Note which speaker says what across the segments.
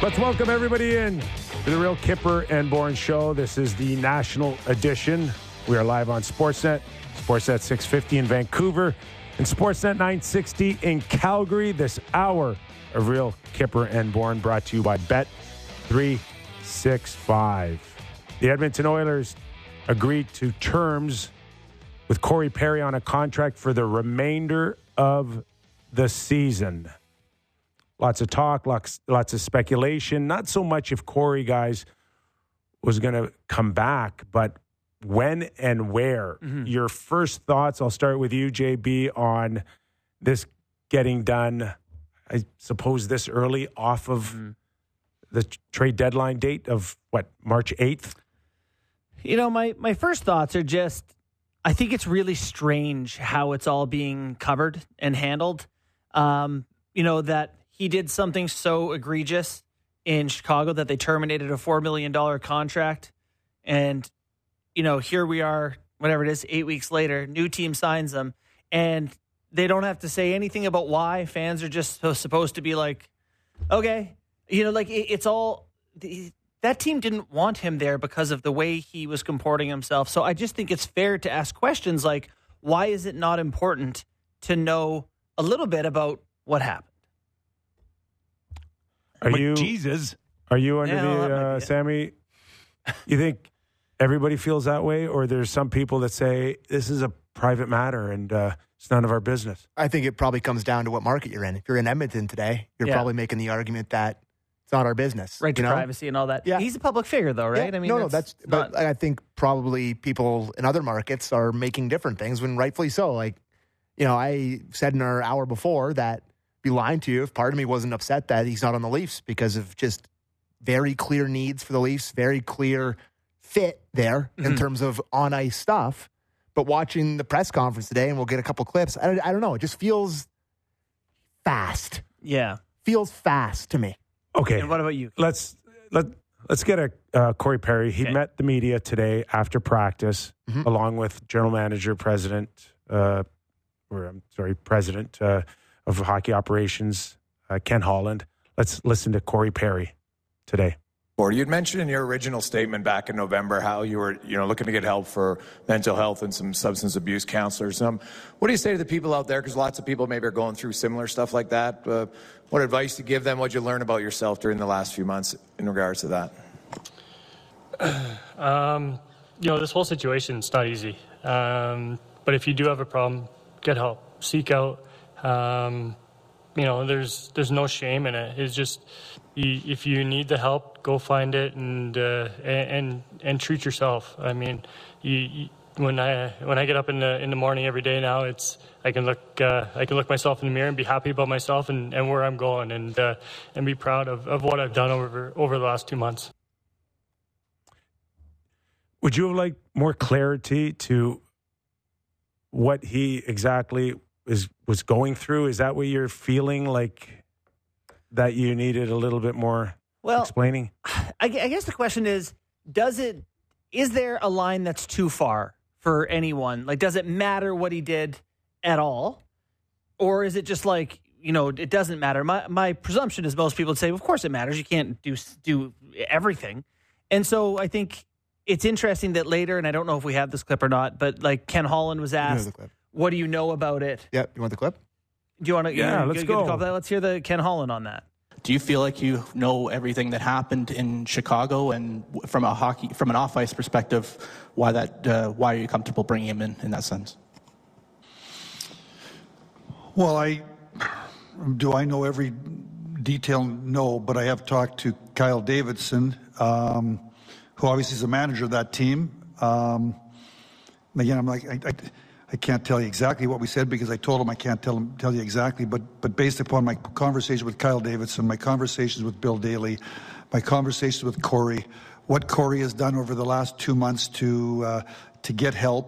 Speaker 1: Let's welcome everybody in to the Real Kipper and Bourne Show. This is the national edition. We are live on Sportsnet, Sportsnet 650 in Vancouver, and Sportsnet 960 in Calgary. This hour of Real Kipper and Bourne brought to you by Bet365. The Edmonton Oilers agreed to terms with Corey Perry on a contract for the remainder of the season. Lots of talk, lots of speculation. Not so much if Corey, guys, was going to come back, but when and where. Mm-hmm. Your first thoughts, I'll start with you, JB, on this getting done, I suppose, this early off of the trade deadline date of, March 8th?
Speaker 2: You know, my first thoughts are just, I think it's really strange how it's all being covered and handled. That he did something so egregious in Chicago that they terminated a $4 million contract. And, here we are, whatever it is, 8 weeks later, new team signs them. And they don't have to say anything about why. Fans are just supposed to be like, okay. It's all... That team didn't want him there because of the way he was comporting himself. So I just think it's fair to ask questions like, why is it not important to know a little bit about what happened?
Speaker 1: Are you under Sammy? You think everybody feels that way, or there's some people that say this is a private matter and it's none of our business?
Speaker 3: I think it probably comes down to what market you're in. If you're in Edmonton today, you're probably making the argument that it's not our business.
Speaker 2: Right to privacy and all that.
Speaker 3: Yeah.
Speaker 2: He's a public figure, though, right?
Speaker 3: Yeah.
Speaker 2: I mean,
Speaker 3: but I think probably people in other markets are making different things, when rightfully so. I said in our hour before that be lying to you if part of me wasn't upset that he's not on the Leafs because of just very clear needs for the Leafs, very clear fit there in terms of on-ice stuff. But watching the press conference today, and we'll get a couple clips, I don't know. It just feels fast.
Speaker 2: Yeah.
Speaker 3: Feels fast to me.
Speaker 1: Okay.
Speaker 2: And what about you?
Speaker 1: Let's get Corey Perry. He met the media today after practice, along with general manager, president of hockey operations, Ken Holland. Let's listen to Corey Perry today.
Speaker 4: Or you'd mentioned in your original statement back in November how you were, looking to get help for mental health and some substance abuse counselors. What do you say to the people out there? Because lots of people maybe are going through similar stuff like that. What advice do you give them? What did you learn about yourself during the last few months in regards to that?
Speaker 5: This whole situation is not easy. But if you do have a problem, get help. Seek out. There's no shame in it. It's just if you need the help, go find it and treat yourself. I mean, when I get up in the morning every day now, I can look myself in the mirror and be happy about myself and where I'm going and be proud of what I've done over the last 2 months.
Speaker 1: Would you have liked more clarity to what he exactly was going through? Is that what you're feeling like, that you needed a little bit more explaining?
Speaker 2: I guess the question is there a line that's too far for anyone? Like, does it matter what he did at all? Or is it just like, it doesn't matter? My presumption is most people would say, of course it matters. You can't do everything. And so I think it's interesting that later, and I don't know if we have this clip or not, but like Ken Holland was asked, what do you know about it?
Speaker 3: Yeah, you want the clip?
Speaker 2: Do you want to?
Speaker 1: Yeah, let's go.
Speaker 2: Let's hear the Ken Holland on that.
Speaker 6: Do you feel like you know everything that happened in Chicago, and from an off-ice perspective, why are you comfortable bringing him in that sense?
Speaker 7: Well, I know every detail? No, but I have talked to Kyle Davidson, who obviously is the manager of that team. Again, I'm like, I can't tell you exactly what we said because I told him I can't tell you exactly, but based upon my conversation with Kyle Davidson, my conversations with Bill Daly, my conversations with Corey, what Corey has done over the last 2 months to get help,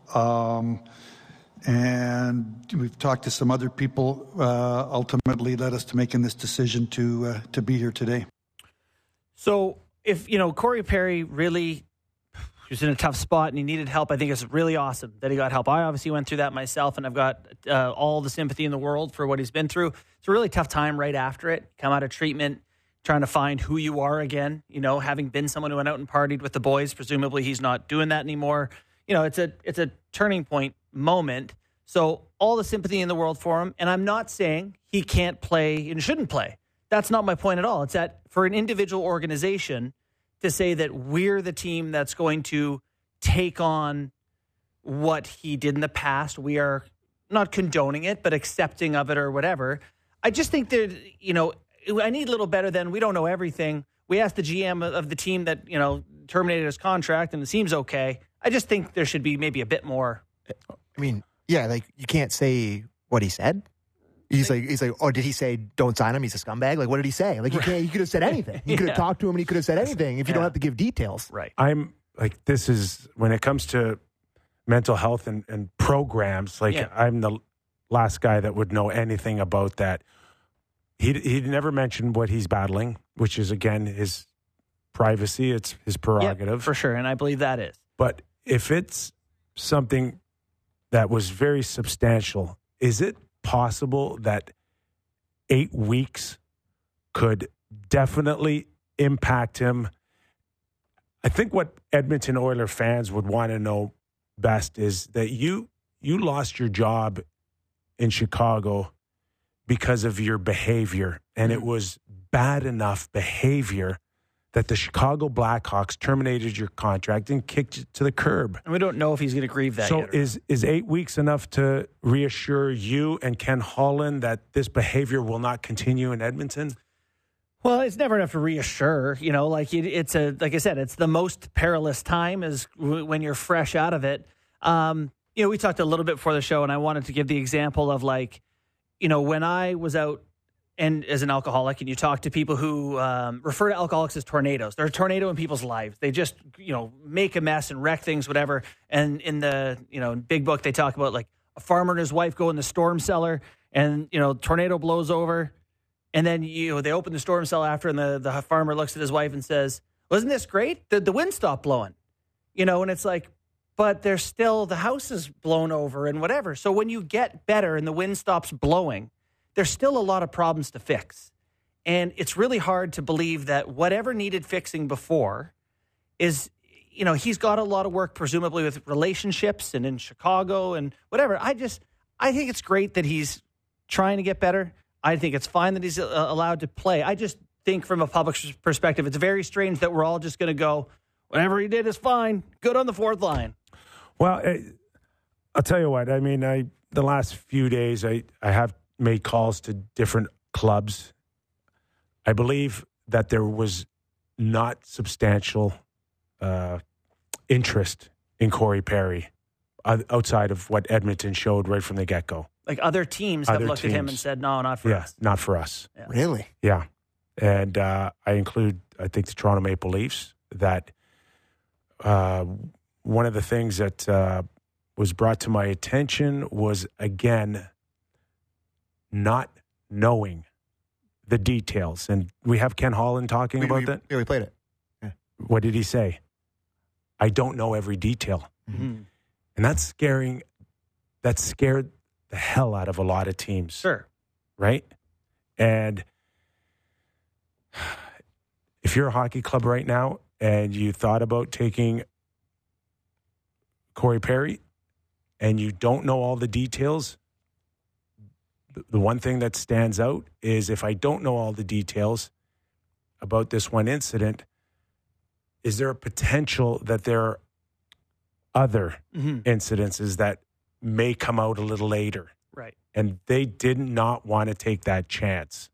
Speaker 7: and we've talked to some other people, ultimately led us to making this decision to be here today.
Speaker 2: So if, Corey Perry really was in a tough spot and he needed help, I think it's really awesome that he got help. I obviously went through that myself, and I've got all the sympathy in the world for what he's been through. It's a really tough time right after it. Come out of treatment, trying to find who you are again. Having been someone who went out and partied with the boys, presumably he's not doing that anymore. It's a turning point moment. So all the sympathy in the world for him. And I'm not saying he can't play and shouldn't play. That's not my point at all. It's that for an individual organization to say that we're the team that's going to take on what he did in the past, we are not condoning it, but accepting of it or whatever. I just think that, I need a little better than we don't know everything. We asked the GM of the team that, terminated his contract and it seems okay. I just think there should be maybe a bit more.
Speaker 3: I mean, yeah, like you can't say what he said. He's like, oh, did he say don't sign him? He's a scumbag. Like, what did he say? Like, he could have said anything. He could have talked to him and he could have said anything if you don't have to give details.
Speaker 2: Right.
Speaker 1: I'm like, this is when it comes to mental health and programs, I'm the last guy that would know anything about that. He never mentioned what he's battling, which is, again, his privacy. It's his prerogative.
Speaker 2: Yeah, for sure. And I believe that is.
Speaker 1: But if it's something that was very substantial, is it possible that 8 weeks could definitely impact him? I think what Edmonton Oilers fans would want to know best is that you lost your job in Chicago because of your behavior, and it was bad enough behavior that the Chicago Blackhawks terminated your contract and kicked you to the curb.
Speaker 2: And we don't know if he's going to grieve that yet.
Speaker 1: So is 8 weeks enough to reassure you and Ken Holland that this behavior will not continue in Edmonton?
Speaker 2: Well, it's never enough to reassure. Like I said, it's the most perilous time is when you're fresh out of it. We talked a little bit before the show, and I wanted to give the example of when I was out and as an alcoholic, and you talk to people who refer to alcoholics as tornadoes. They're a tornado in people's lives. They just, make a mess and wreck things, whatever. And in the, big book, they talk about a farmer and his wife go in the storm cellar and, tornado blows over. And then, they open the storm cellar after, and the farmer looks at his wife and says, wasn't this great? The wind stopped blowing, and it's like, but there's still, the house is blown over and whatever. So when you get better and the wind stops blowing, there's still a lot of problems to fix. And it's really hard to believe that whatever needed fixing before is, he's got a lot of work, presumably with relationships and in Chicago and whatever. I think it's great that he's trying to get better. I think it's fine that he's allowed to play. I just think from a public perspective, it's very strange that we're all just going to go, whatever he did is fine. Good on the fourth line.
Speaker 1: Well, I'll tell you what. I mean, the last few days, I have made calls to different clubs. I believe that there was not substantial interest in Corey Perry outside of what Edmonton showed right from the get-go.
Speaker 2: Like other teams have looked at him and said, no, not for us.
Speaker 1: Not for us.
Speaker 2: Yeah.
Speaker 3: Really?
Speaker 1: Yeah. And I think the Toronto Maple Leafs, that one of the things that was brought to my attention was, again, not knowing the details. And we have Ken Holland talking about that.
Speaker 3: Yeah, we played it. Yeah.
Speaker 1: What did he say? I don't know every detail.
Speaker 2: Mm-hmm.
Speaker 1: And that's scaring. That scared the hell out of a lot of teams.
Speaker 2: Sure.
Speaker 1: Right? And if you're a hockey club right now and you thought about taking Corey Perry and you don't know all the details, the one thing that stands out is, if I don't know all the details about this one incident, is there a potential that there are other incidences that may come out a little later?
Speaker 2: Right.
Speaker 1: And they did not want to take that chance.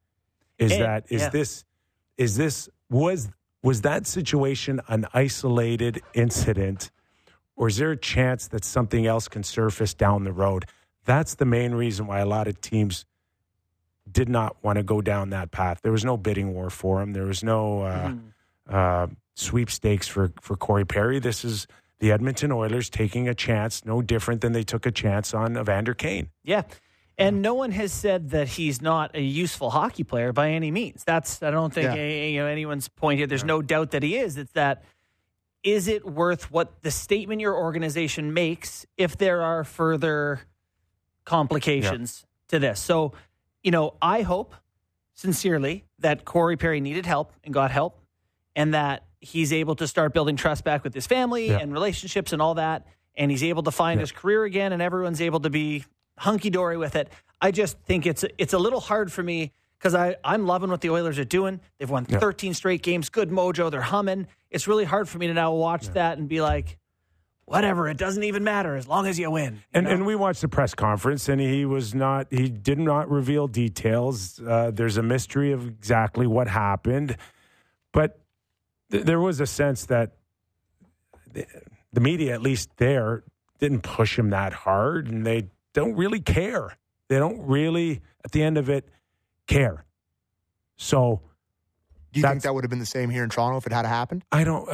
Speaker 1: Was that situation an isolated incident, or is there a chance that something else can surface down the road? That's the main reason why a lot of teams did not want to go down that path. There was no bidding war for him. There was no sweepstakes for Corey Perry. This is the Edmonton Oilers taking a chance, no different than they took a chance on Evander Kane.
Speaker 2: Yeah. And no one has said that he's not a useful hockey player by any means. I don't think anyone's point here. There's no doubt that he is. It's that, is it worth what the statement your organization makes if there are further complications to this? So, I hope sincerely that Corey Perry needed help and got help, and that he's able to start building trust back with his family and relationships and all that, and he's able to find his career again, and everyone's able to be hunky-dory with it. I just think it's a little hard for me because I'm loving what the Oilers are doing. They've won 13 straight games, good mojo, they're humming. It's really hard for me to now watch that and be like, whatever, it doesn't even matter as long as you win.
Speaker 1: And we watched the press conference, and he did not reveal details. There's a mystery of exactly what happened. But there was a sense that the media, at least there, didn't push him that hard, and they don't really care. They don't really, at the end of it, care. So,
Speaker 3: do you think that would have been the same here in Toronto if it had happened?
Speaker 1: I don't.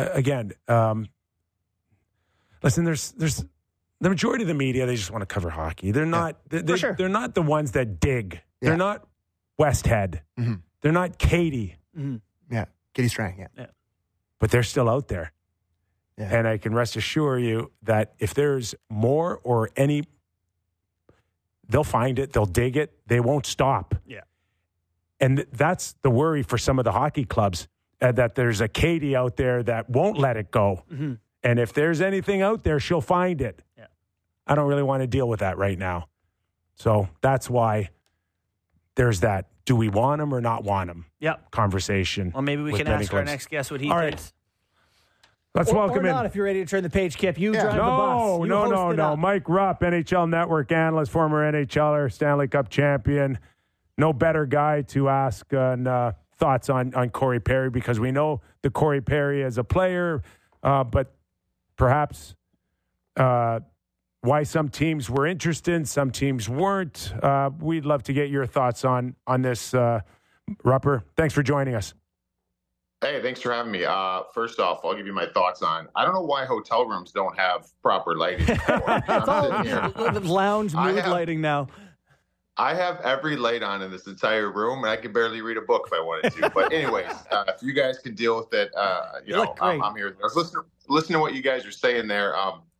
Speaker 1: Listen, there's the majority of the media. They just want to cover hockey. They're not. They're not the ones that dig.
Speaker 3: Yeah.
Speaker 1: They're not Westhead.
Speaker 3: Mm-hmm.
Speaker 1: They're not Katie.
Speaker 2: Mm-hmm.
Speaker 3: Yeah, Katie Strang. Yeah,
Speaker 1: but they're still out there. Yeah. And I can rest assure you that if there's more or any, they'll find it. They'll dig it. They won't stop.
Speaker 2: Yeah.
Speaker 1: And that's the worry for some of the hockey clubs, that there's a Katie out there that won't let it go.
Speaker 2: Mm-hmm.
Speaker 1: And if there's anything out there, she'll find it.
Speaker 2: Yeah.
Speaker 1: I don't really want to deal with that right now. So that's why there's that do we want him or not want him conversation.
Speaker 2: Well, maybe we can ask our next guest what he thinks.
Speaker 1: Let's welcome
Speaker 2: or
Speaker 1: in.
Speaker 2: Not if you're ready to turn the page, Kip. You drive the bus.
Speaker 1: No. Mike Rupp, NHL Network analyst, former NHLer, Stanley Cup champion. No better guy to ask thoughts on Corey Perry, because we know the Corey Perry as a player, but perhaps why some teams were interested, some teams weren't. We'd love to get your thoughts on this, Rupper. Thanks for joining us.
Speaker 8: Hey, thanks for having me. First off, I'll give you my thoughts on, I don't know why hotel rooms don't have proper lighting.
Speaker 2: It's all lounge mood lighting now.
Speaker 8: I have every light on in this entire room, and I can barely read a book if I wanted to. But anyways, if you guys can deal with it, I'm here. I was listening to what you guys are saying there.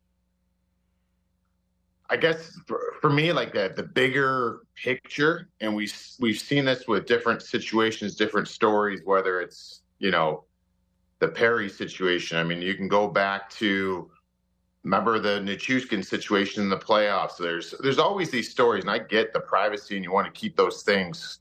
Speaker 8: I guess for me, like the bigger picture, and we've seen this with different situations, different stories, whether it's, the Perry situation. I mean, you can go back to, remember the Nichushkin situation in the playoffs. There's always these stories, and I get the privacy and you want to keep those things,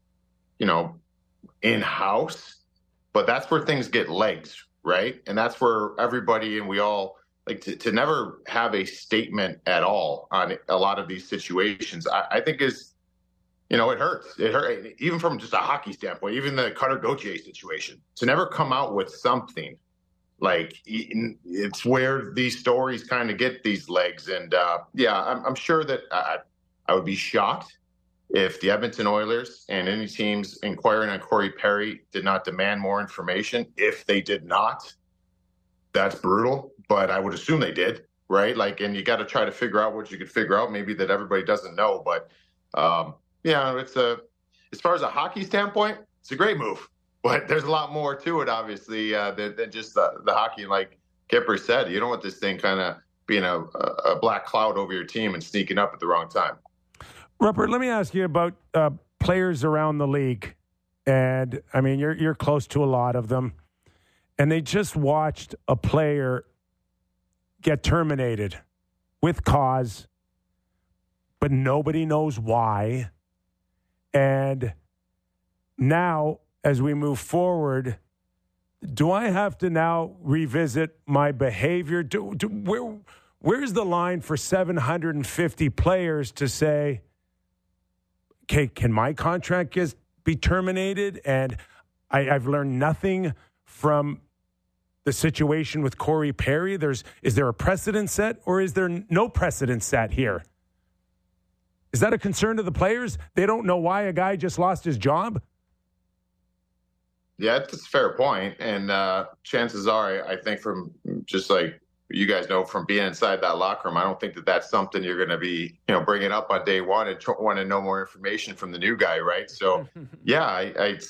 Speaker 8: in-house, but that's where things get legs, right? And that's where everybody, and we all like to never have a statement at all on a lot of these situations, I think is, it hurts. It hurt, even from just a hockey standpoint, even the Cutter Gauthier situation, to never come out with something. Like, it's where these stories kind of get these legs. And I'm sure that I would be shocked if the Edmonton Oilers and any teams inquiring on Corey Perry did not demand more information. If they did not, that's brutal, but I would assume they did, right? Like, and you got to try to figure out what you could figure out, maybe that everybody doesn't know. But it's as far as a hockey standpoint, it's a great move. But there's a lot more to it, obviously, than just the hockey. Like Kipper said, you don't want this thing kind of being a black cloud over your team and sneaking up at the wrong time.
Speaker 1: Rupert, let me ask you about players around the league. And, I mean, you're close to a lot of them. And they just watched a player get terminated with cause, but nobody knows why. And now, as we move forward, do I have to now revisit my behavior? Where's the line for 750 players to say, okay, can my contract be terminated? And I've learned nothing from the situation with Corey Perry. Is there a precedent set, or is there no precedent set here? Is that a concern to the players? They don't know why a guy just lost his job?
Speaker 8: Yeah, that's a fair point. And chances are, I think from just like you guys know from being inside that locker room, I don't think that that's something you're going to be, bringing up on day one and want to know more information from the new guy, right? So, it's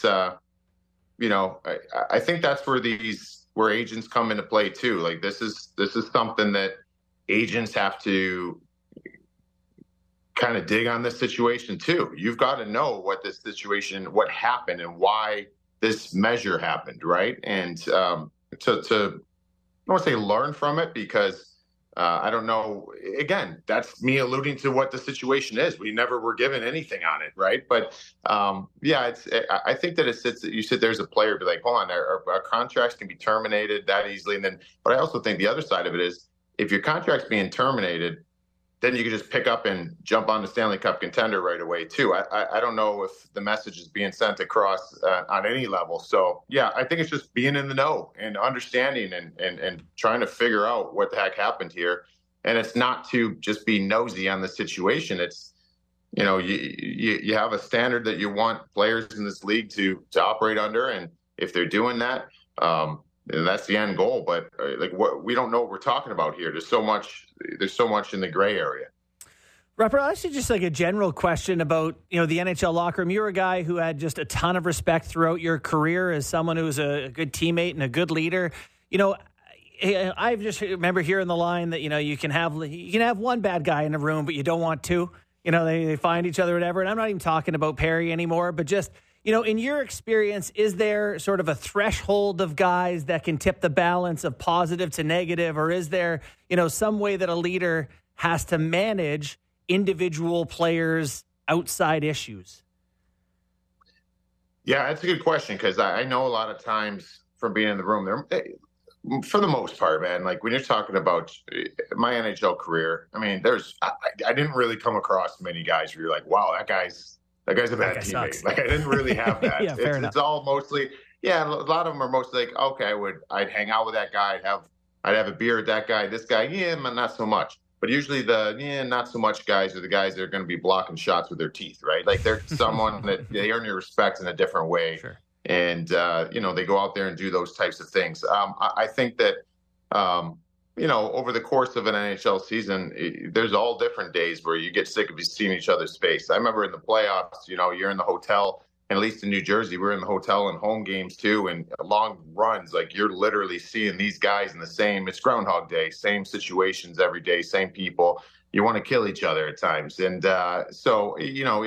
Speaker 8: I think that's where agents come into play too. Like this is something that agents have to kind of dig on this situation too. You've got to know what what happened and why this measure happened, right? And to I don't want to say learn from it, because I don't know. Again, that's me alluding to what the situation is. We never were given anything on it, right? But I think that you sit there as a player, be like, hold on, our contracts can be terminated that easily. But I also think the other side of it is, if your contract's being terminated, then you can just pick up and jump on the Stanley Cup contender right away too. I don't know if the message is being sent across on any level. So yeah, I think it's just being in the know and understanding and trying to figure out what the heck happened here. And it's not to just be nosy on the situation. It's, you have a standard that you want players in this league to operate under, and if they're doing that, that's the end goal. But we don't know what we're talking about here. There's so much in the gray area.
Speaker 2: Rupper, actually just like a general question about, the NHL locker room. You're a guy who had just a ton of respect throughout your career as someone who was a good teammate and a good leader. I just remember hearing the line that, you can have one bad guy in a room, but you don't want two. They find each other, whatever. And I'm not even talking about Perry anymore, but just, in your experience, is there sort of a threshold of guys that can tip the balance of positive to negative, or is there, some way that a leader has to manage individual players' outside issues?
Speaker 8: Yeah, that's a good question, because I know a lot of times from being in the room there, for the most part, man, like when you're talking about my NHL career, I mean, I didn't really come across many guys where you're like, wow, that guy's a bad teammate.
Speaker 2: Sucks.
Speaker 8: Like, I didn't really have that.
Speaker 2: Yeah, fair enough.
Speaker 8: It's all mostly, a lot of them are mostly like, okay, I'd hang out with that guy, I'd have a beer with that guy. This guy, yeah, not so much. But usually not so much guys are the guys that are going to be blocking shots with their teeth, right? Like they're someone that they earn your respect in a different way.
Speaker 2: Sure.
Speaker 8: And, they go out there and do those types of things. I think that, over the course of an NHL season, there's all different days where you get sick of seeing each other's face. I remember in the playoffs, you're in the hotel, and at least in New Jersey, we're in the hotel and home games too, and long runs, like you're literally seeing these guys in it's Groundhog Day, same situations every day, same people. You want to kill each other at times. And so,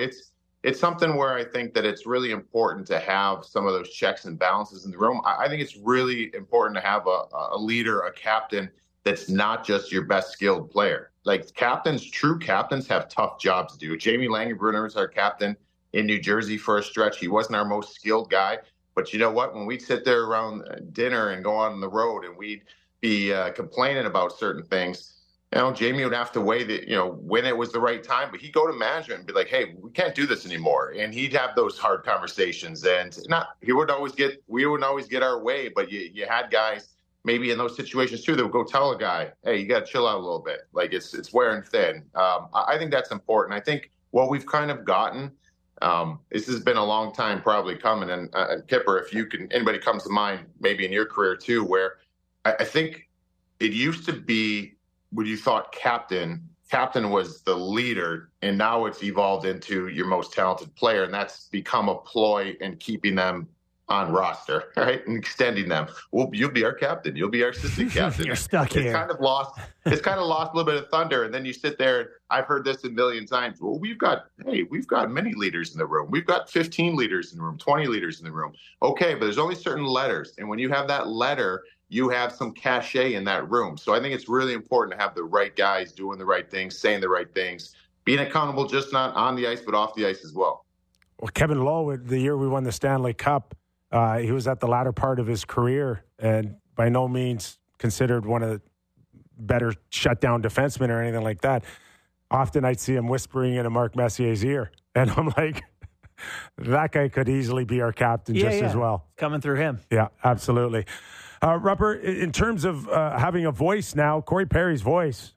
Speaker 8: it's something where I think that it's really important to have some of those checks and balances in the room. I think it's really important to have a leader, a captain that's not just your best skilled player. Like true captains have tough jobs to do. Jamie Langenbrunner is our captain in New Jersey for a stretch. He wasn't our most skilled guy, but you know what? When we'd sit there around dinner and go on the road and we'd be complaining about certain things, Jamie would have to weigh when it was the right time, but he'd go to management and be like, hey, we can't do this anymore. And he'd have those hard conversations, and we wouldn't always get our way, but you had guys maybe in those situations too that would go tell a guy, hey, you got to chill out a little bit. Like it's wearing thin. I think that's important. I think what we've kind of gotten, this has been a long time probably coming. And Kipper, if anybody comes to mind, maybe in your career too, where I think it used to be, when you thought captain was the leader, and now it's evolved into your most talented player, and that's become a ploy in keeping them on roster, right, and extending them. Well, you'll be our captain. You'll be our assistant captain.
Speaker 2: You're stuck here.
Speaker 8: It's kind of lost a little bit of thunder, and then you sit there, and I've heard this a million times. Well, we've got many leaders in the room. We've got 15 leaders in the room, 20 leaders in the room. Okay, but there's only certain letters, and when you have that letter, you have some cachet in that room. So I think it's really important to have the right guys doing the right things, saying the right things, being accountable, just not on the ice, but off the ice as well.
Speaker 1: Well, Kevin Lowe, the year we won the Stanley Cup, he was at the latter part of his career and by no means considered one of the better shutdown defensemen or anything like that. Often I'd see him whispering into Mark Messier's ear, and I'm like, that guy could easily be our captain as well.
Speaker 2: Coming through him.
Speaker 1: Yeah, absolutely. Rupper, in terms of having a voice now, Corey Perry's voice,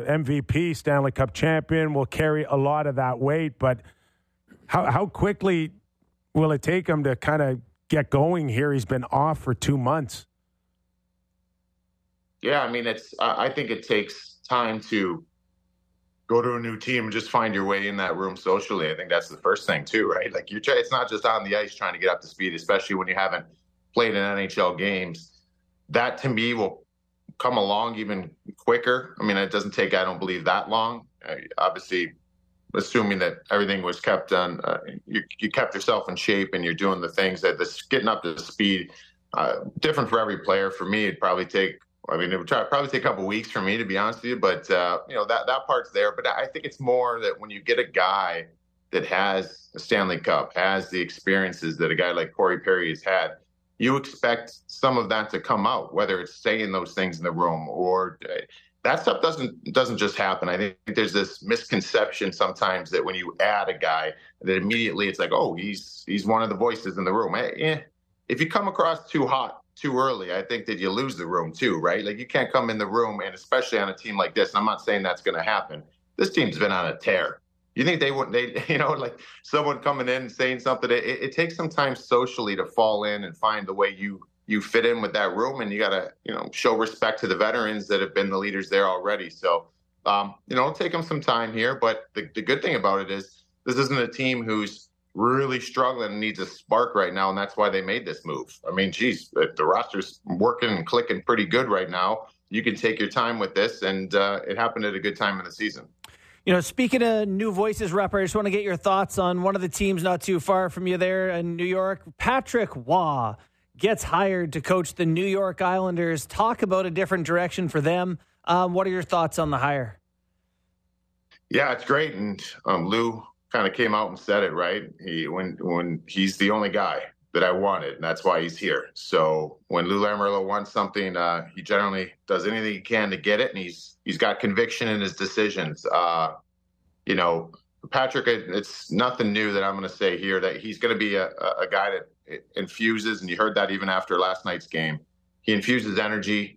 Speaker 1: MVP, Stanley Cup champion, will carry a lot of that weight. But how quickly will it take him to kind of get going here? He's been off for 2 months.
Speaker 8: Yeah, I mean, I think it takes time to go to a new team and just find your way in that room socially. I think that's the first thing too, right? Like it's not just on the ice trying to get up to speed, especially when you haven't played in NHL games. That to me will come along even quicker. I mean, it doesn't take, I don't believe, that long. Obviously, assuming that everything was kept on, you kept yourself in shape and you're doing the things that getting up to speed, different for every player. For me, it would probably take a couple weeks for me, to be honest with you. But, that part's there. But I think it's more that when you get a guy that has a Stanley Cup, has the experiences that a guy like Corey Perry has had, you expect some of that to come out, whether it's saying those things in the room or that stuff doesn't just happen. I think there's this misconception sometimes that when you add a guy, that immediately it's like, oh, he's one of the voices in the room. If you come across too hot too early, I think that you lose the room too, right? Like, you can't come in the room, and especially on a team like this, and I'm not saying that's going to happen. This team's been on a tear. You think they wouldn't, like someone coming in and saying something, it takes some time socially to fall in and find the way you fit in with that room, and you got to, show respect to the veterans that have been the leaders there already. So, it'll take them some time here, but the good thing about it is this isn't a team who's really struggling and needs a spark right now, and that's why they made this move. I mean, geez, the roster's working and clicking pretty good right now. You can take your time with this, and it happened at a good time in the season.
Speaker 2: Speaking of new voices, Rupper, I just want to get your thoughts on one of the teams not too far from you there in New York. Patrick Waugh gets hired to coach the New York Islanders. Talk about a different direction for them. What are your thoughts on the hire?
Speaker 8: Yeah, it's great. And Lou kind of came out and said it, right? When he's the only guy that I wanted, and that's why he's here. So when Lou Lamoriello wants something, he generally does anything he can to get it, and he's got conviction in his decisions. Patrick, it's nothing new that I'm going to say here, that he's going to be a guy that infuses, and you heard that even after last night's game. He infuses energy.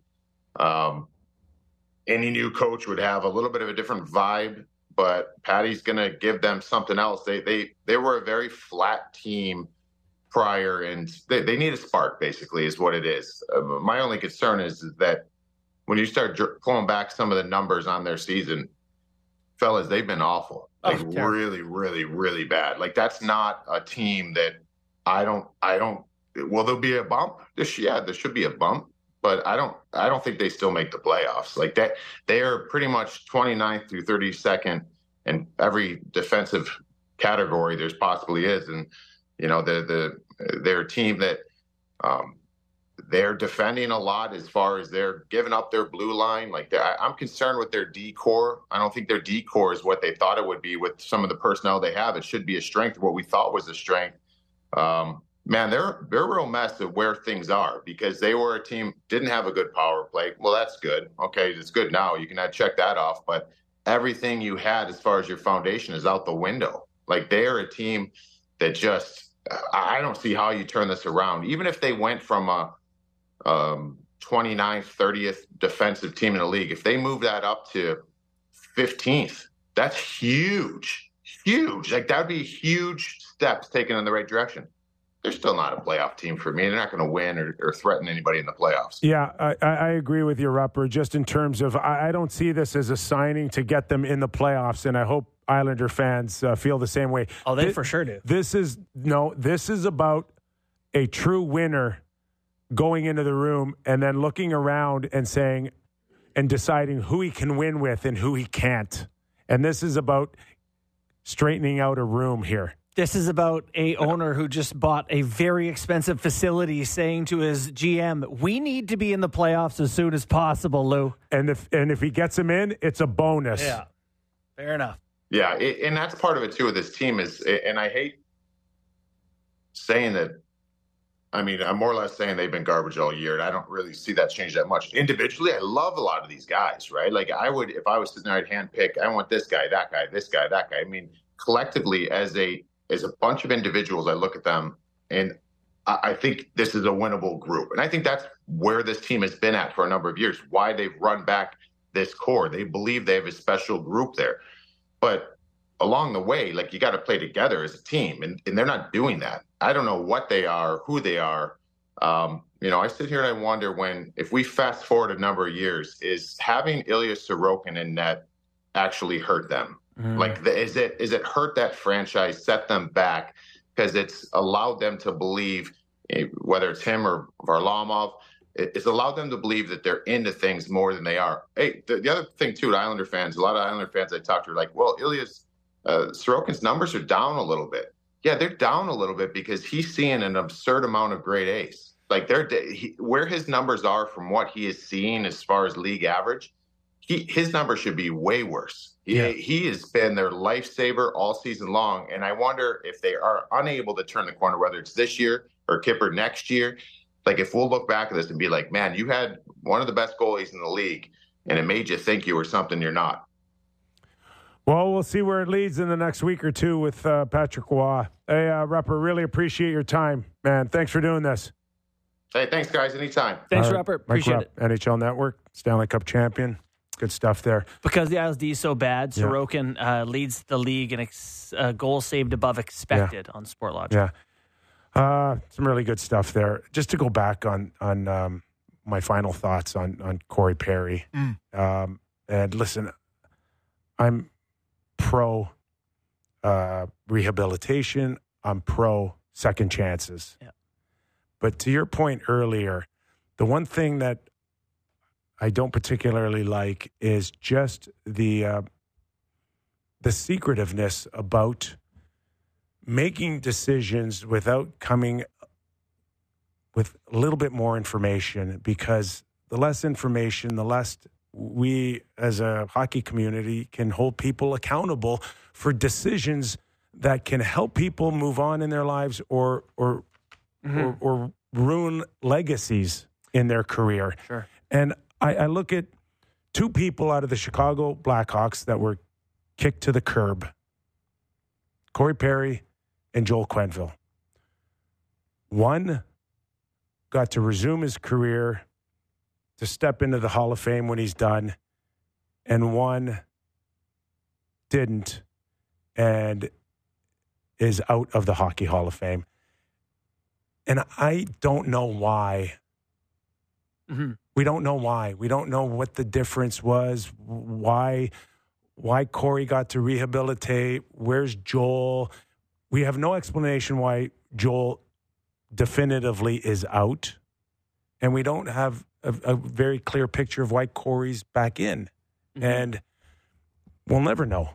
Speaker 8: Any new coach would have a little bit of a different vibe, but Patty's going to give them something else. They were a very flat team prior, and they need a spark, basically, is what it is. My only concern is that when you start pulling back some of the numbers on their season, fellas, they've been awful. Really, really, really bad. Like, that's not a team that will there be a bump? There should be a bump, but I don't think they still make the playoffs. Like that, they are pretty much 29th through 32nd in every defensive category there's possibly is. And, they're a team that they're defending a lot as far as they're giving up their blue line. Like, I'm concerned with their D-core. I don't think their D-core is what they thought it would be with some of the personnel they have. It should be a strength, what we thought was a strength. Man, they're a real mess of where things are, because they were a team, didn't have a good power play. Well, that's good. Okay, it's good now. You can check that off. But everything you had as far as your foundation is out the window. Like, they are a team that just, I don't see how you turn this around. Even if they went from a 29th, 30th defensive team in the league, if they move that up to 15th, that's huge. Like, that would be huge steps taken in the right direction. They're still not a playoff team for me. They're not going to win or threaten anybody in the playoffs.
Speaker 1: Yeah, I agree with you, Rupper, just in terms of I don't see this as a signing to get them in the playoffs, and I hope Islander fans feel the same way.
Speaker 2: Oh, they for sure do.
Speaker 1: This is about a true winner going into the room and then looking around and saying and deciding who he can win with and who he can't. And this is about straightening out a room here.
Speaker 2: This is about a owner who just bought a very expensive facility, saying to his GM, "We need to be in the playoffs as soon as possible, Lou."
Speaker 1: And if he gets him in, it's a bonus.
Speaker 2: Yeah, fair enough.
Speaker 8: Yeah, and that's part of it too. With this team is, and I hate saying that. I mean, I'm more or less saying they've been garbage all year, and I don't really see that change that much. Individually, I love a lot of these guys, right? Like, I would, if I was sitting there, I'd handpick. I want this guy, that guy, this guy, that guy. I mean, collectively, as a bunch of individuals, I look at them, and I think this is a winnable group. And I think that's where this team has been at for a number of years, why they've run back this core. They believe they have a special group there. But along the way, like, you got to play together as a team, and they're not doing that. I don't know what they are, who they are. I sit here and I wonder, if we fast forward a number of years, is having Ilya Sorokin in net actually hurt them? Like, is it hurt that franchise, set them back, because it's allowed them to believe, whether it's him or Varlamov, it's allowed them to believe that they're into things more than they are. Hey, the other thing too, Islander fans, a lot of Islander fans I talk to are like, well, Ilya's Sorokin's numbers are down a little bit. Yeah, they're down a little bit because he's seeing an absurd amount of grade A's. Like where his numbers are from what he is seeing as far as league average, his numbers should be way worse. He has been their lifesaver all season long, and I wonder if they are unable to turn the corner, whether it's this year or Kipper next year. Like if we'll look back at this and be like, man, you had one of the best goalies in the league, and it made you think you were something you're not.
Speaker 1: Well, we'll see where it leads in the next week or two with Patrick Roy. Hey, Rupper, really appreciate your time, man. Thanks for doing this.
Speaker 8: Hey, thanks, guys. Anytime.
Speaker 2: Thanks, Rupert. Appreciate it.
Speaker 1: NHL Network, Stanley Cup champion. Good stuff there.
Speaker 2: Because the Isles D is so bad, Sorokin leads the league in goals saved above expected on Sportlogic.
Speaker 1: Yeah. Some really good stuff there. Just to go back on my final thoughts on Corey Perry. And listen, I'm pro rehabilitation. I'm pro second chances. Yeah. But to your point earlier, the one thing that I don't particularly like is just the secretiveness about making decisions without coming with a little bit more information, because the less information, the less we as a hockey community can hold people accountable for decisions that can help people move on in their lives or ruin legacies in their career.
Speaker 2: Sure.
Speaker 1: And I look at two people out of the Chicago Blackhawks that were kicked to the curb, Corey Perry and Joel Quenneville. One got to resume his career, to step into the Hall of Fame when he's done, and one didn't and is out of the Hockey Hall of Fame. And I don't know why. Mm-hmm. We don't know why. We don't know what the difference was, why Corey got to rehabilitate, where's Joel. We have no explanation why Joel definitively is out, and we don't have a very clear picture of why Corey's back in. Mm-hmm. And we'll never know.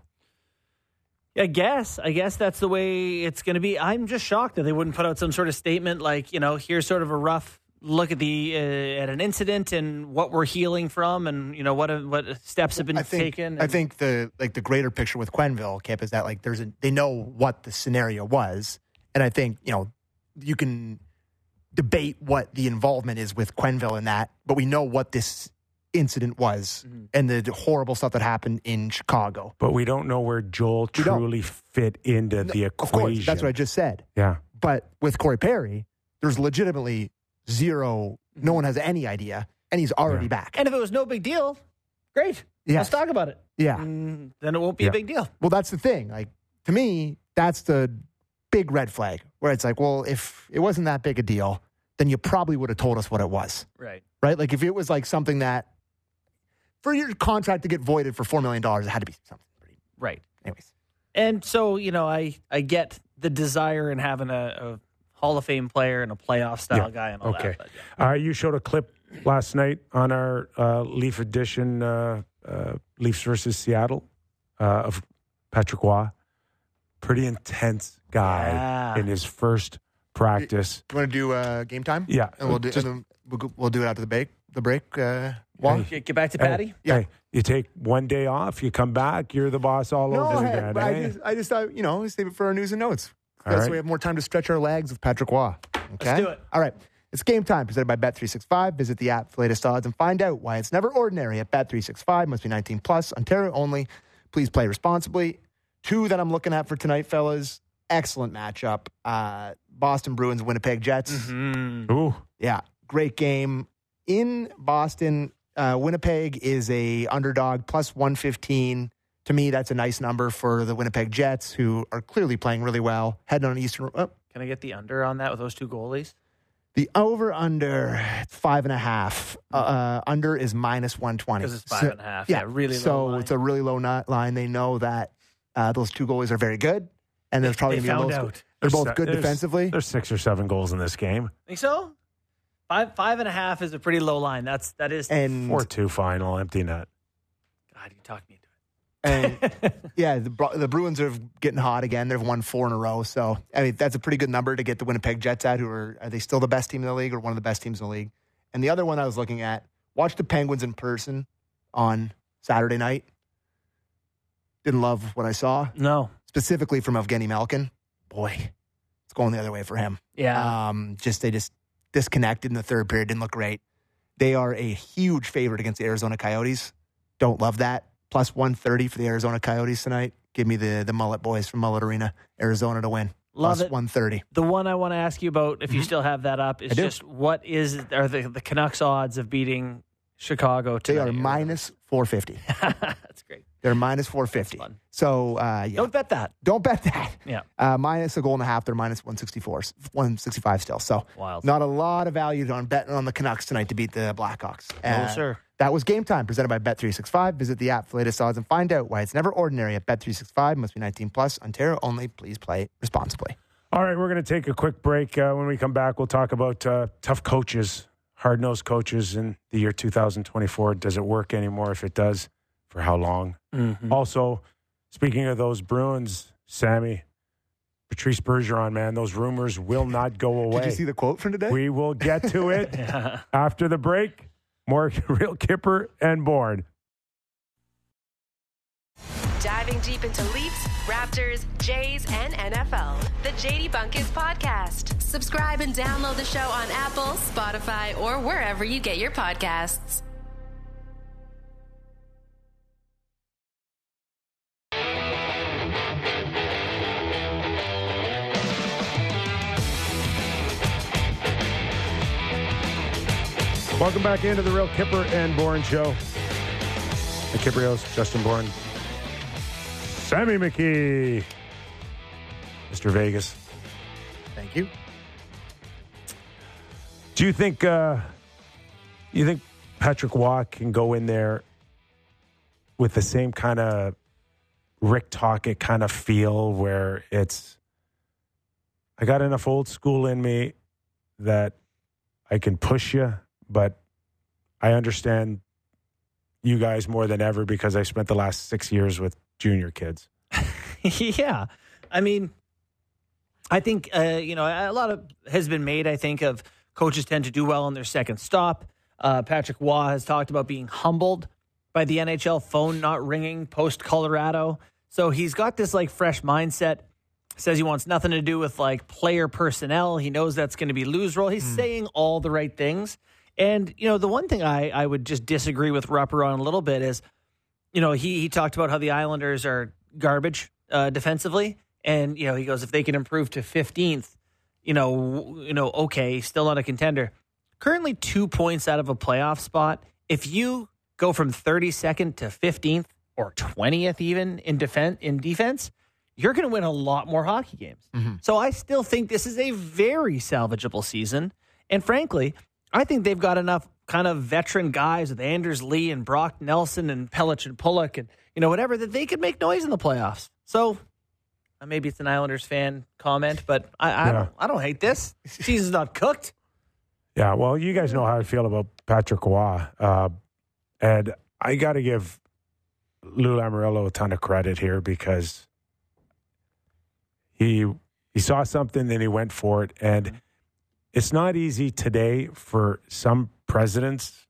Speaker 2: I guess that's the way it's going to be. I'm just shocked that they wouldn't put out some sort of statement like, here's sort of a rough look at at an incident and what we're healing from, and what steps have been taken.
Speaker 3: I think the greater picture with Quenneville, Kip, is that they know what the scenario was, and I think you can debate what the involvement is with Quenneville in that, but we know what this incident was and the horrible stuff that happened in Chicago.
Speaker 1: But we don't know where Joel truly fit into the equation.
Speaker 3: Of course, that's what I just said.
Speaker 1: Yeah.
Speaker 3: But with Corey Perry, there's legitimately zero, no one has any idea, and he's already back.
Speaker 2: And if it was no big deal, great.
Speaker 3: Yes.
Speaker 2: Let's talk about it.
Speaker 3: Yeah.
Speaker 2: Then it won't be a big deal.
Speaker 3: Well, that's the thing. Like, to me, that's the big red flag, where it's like, well, if it wasn't that big a deal, then you probably would have told us what it was.
Speaker 2: Right.
Speaker 3: Right? Like, if it was like something that, for your contract to get voided for $4 million, it had to be something pretty.
Speaker 2: Right.
Speaker 3: Anyways.
Speaker 2: And so, I get the desire in having a Hall of Fame player and a playoff style guy and all that.
Speaker 1: But, you showed a clip last night on our Leaf edition, Leafs versus Seattle, of Patrick Roy. Pretty intense guy in his first practice.
Speaker 3: You want to do game time?
Speaker 1: Yeah.
Speaker 3: And we'll do it after the break.
Speaker 2: Get back to Patty?
Speaker 1: Hey, you take one day off, you come back, you're the boss all over again.
Speaker 3: I just thought, save it for our news and notes.
Speaker 1: All right.
Speaker 3: So we have more time to stretch our legs with Patrick Roy. Okay?
Speaker 2: Let's do it.
Speaker 3: All right. It's game time, presented by Bet365. Visit the app for latest odds and find out why it's never ordinary at Bet365. Must be 19 plus. Ontario only. Please play responsibly. Two that I'm looking at for tonight, fellas. Excellent matchup. Boston Bruins, Winnipeg Jets.
Speaker 1: Mm-hmm. Ooh.
Speaker 3: Yeah. Great game. In Boston, Winnipeg is a underdog, plus 115. To me, that's a nice number for the Winnipeg Jets, who are clearly playing really well. Heading on Eastern.
Speaker 2: Can I get the under on that with those two goalies?
Speaker 3: The over-under, 5.5. Under is minus 120.
Speaker 2: Because it's 5.5. Yeah, really low
Speaker 3: So
Speaker 2: line.
Speaker 3: it's a really low line. They know that those two goalies are very good. And there's probably going to be a low. They're both good defensively.
Speaker 1: There's 6 or 7 goals in this game.
Speaker 2: Think so? 5.5 is a pretty low line. That is.
Speaker 3: And
Speaker 1: 4-2 final, empty net.
Speaker 2: God, you talked me into
Speaker 3: And yeah, the Bruins are getting hot again. They've won 4 in a row. So, I mean, that's a pretty good number to get the Winnipeg Jets at, are they still the best team in the league or one of the best teams in the league? And the other one I was looking at, watched the Penguins in person on Saturday night. Didn't love what I saw.
Speaker 2: No.
Speaker 3: Specifically from Evgeny Malkin. Boy, it's going the other way for him.
Speaker 2: Yeah.
Speaker 3: They just disconnected in the third period. Didn't look great. They are a huge favorite against the Arizona Coyotes. Don't love that. Plus 130 for the Arizona Coyotes tonight. Give me the Mullet Boys from Mullet Arena, Arizona to win.
Speaker 2: Love
Speaker 3: plus
Speaker 2: it.
Speaker 3: 130.
Speaker 2: The one I want to ask you about, if you still have that up, is just what are the Canucks odds of beating Chicago tonight?
Speaker 3: They are minus 450.
Speaker 2: That's great.
Speaker 3: They're minus 450.
Speaker 2: That's fun.
Speaker 3: So, yeah.
Speaker 2: Don't bet that.
Speaker 3: Don't bet that.
Speaker 2: Yeah.
Speaker 3: Minus a goal and a half. They're minus 165 still. So,
Speaker 2: wild.
Speaker 3: Not a lot of value on betting on the Canucks tonight to beat the Blackhawks.
Speaker 2: No, sir.
Speaker 3: That was Game Time, presented by Bet365. Visit the app for latest odds and find out why it's never ordinary at Bet365. Must be 19 plus. Ontario only. Please play responsibly.
Speaker 1: All right, we're going to take a quick break. When we come back, we'll talk about tough coaches, hard-nosed coaches in the year 2024. Does it work anymore? If it does, for how long?
Speaker 2: Mm-hmm.
Speaker 1: Also, speaking of those Bruins, Sammy, Patrice Bergeron, man, those rumors will not go away.
Speaker 3: Did you see the quote from today?
Speaker 1: We will get to it after the break. More Real Kipper and Bourne.
Speaker 9: Diving deep into Leafs, Raptors, Jays, and NFL. The JD Bunkis Podcast. Subscribe and download the show on Apple, Spotify, or wherever you get your podcasts.
Speaker 1: Welcome back into the Real Kipper and Bourne Show. The Kiprios, Justin Bourne, Sammy McKee, Mr. Vegas.
Speaker 3: Thank you.
Speaker 1: Do you think Patrick Waugh can go in there with the same kind of Rick Tocchet kind of feel where it's, I got enough old school in me that I can push you, but I understand you guys more than ever because I spent the last 6 years with junior kids.
Speaker 2: Yeah. I mean, I think, a lot of has been made, I think, of coaches tend to do well on their second stop. Patrick Waugh has talked about being humbled by the NHL phone not ringing post-Colorado. So he's got this, fresh mindset. Says he wants nothing to do with, player personnel. He knows that's going to be Lou's role. He's saying all the right things. And, the one thing I would just disagree with Rupper on a little bit is, he talked about how the Islanders are garbage defensively. And, he goes, if they can improve to 15th, okay, still not a contender. Currently 2 points out of a playoff spot. If you go from 32nd to 15th or 20th even in defense, you're going to win a lot more hockey games. Mm-hmm. So I still think this is a very salvageable season. And frankly, I think they've got enough kind of veteran guys with Anders Lee and Brock Nelson and Pelech and Pulock and, whatever, that they could make noise in the playoffs. So maybe it's an Islanders fan comment, but I don't hate this. Season's not cooked.
Speaker 1: Yeah, well, you guys know how I feel about Patrick Waugh. And I got to give Lou Lamoriello a ton of credit here because he saw something and he went for it. And it's not easy today for some presidents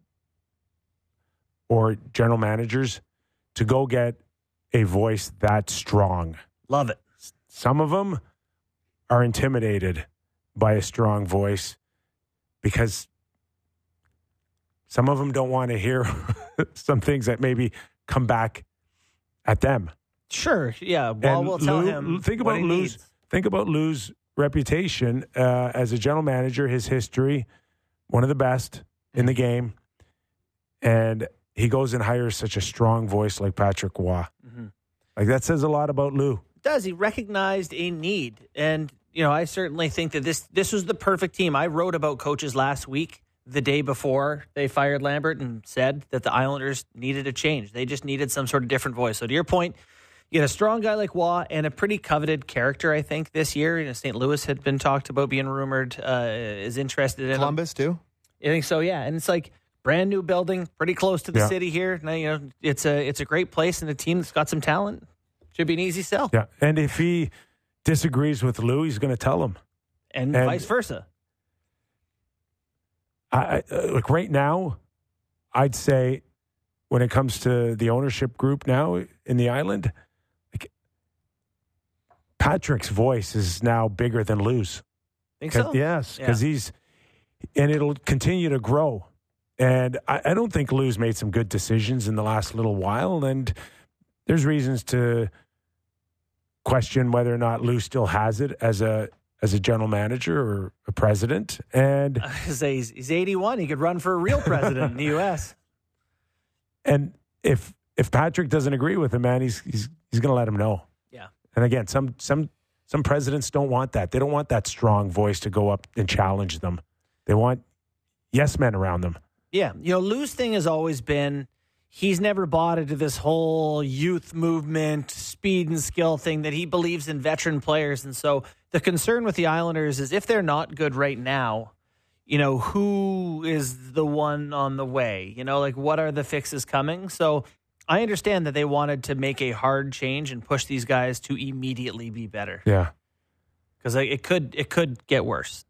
Speaker 1: or general managers to go get a voice that strong.
Speaker 2: Love it.
Speaker 1: Some of them are intimidated by a strong voice because some of them don't want to hear some things that maybe come back at them.
Speaker 2: Sure, yeah. Well, we'll tell him
Speaker 1: Think
Speaker 2: what he needs.
Speaker 1: Think about Lou's reputation as a general manager, his history, one of the best in the game, and he goes and hires such a strong voice like Patrick Waugh. Mm-hmm. That says a lot about Lou.
Speaker 2: Does he recognized a need? And I certainly think that this was the perfect team. I wrote about coaches last week, the day before they fired Lambert, and said that the Islanders needed a change. They just needed some sort of different voice. So to your point, you get a strong guy like Waugh and a pretty coveted character, I think, this year. St. Louis had been talked about being rumored is interested in
Speaker 3: Columbus, too?
Speaker 2: I think so, yeah. And it's brand new building, pretty close to the
Speaker 1: Yeah.
Speaker 2: city here. Now, you know, it's a great place and a team that's got some talent. Should be an easy sell.
Speaker 1: Yeah. And if he disagrees with Lou, he's going to tell him.
Speaker 2: And
Speaker 1: And-
Speaker 2: vice versa.
Speaker 1: Like right now, I'd say when it comes to the ownership group now in the Island, like Patrick's voice is now bigger than Lou's.
Speaker 2: Think so?
Speaker 1: Yes,
Speaker 2: Yeah.
Speaker 1: because and it'll continue to grow. And I don't think Lou's made some good decisions in the last little while. And there's reasons to question whether or not Lou still has it as a general manager or a president. And
Speaker 2: I was gonna say he's 81. He could run for a real president in the U.S.
Speaker 1: and if Patrick doesn't agree with him, man, he's going to let him know.
Speaker 2: Yeah.
Speaker 1: And again, some presidents don't want that. They don't want that strong voice to go up and challenge them. They want yes men around them.
Speaker 2: Yeah. You know, Lou's thing has always been he's never bought into this whole youth movement, speed and skill thing that he believes in veteran players. And so the concern with the Islanders is if they're not good right now, you know, who is the one on the way? You know, like what are the fixes coming? So I understand that they wanted to make a hard change and push these guys to immediately be better.
Speaker 1: Yeah.
Speaker 2: Because it could get worse.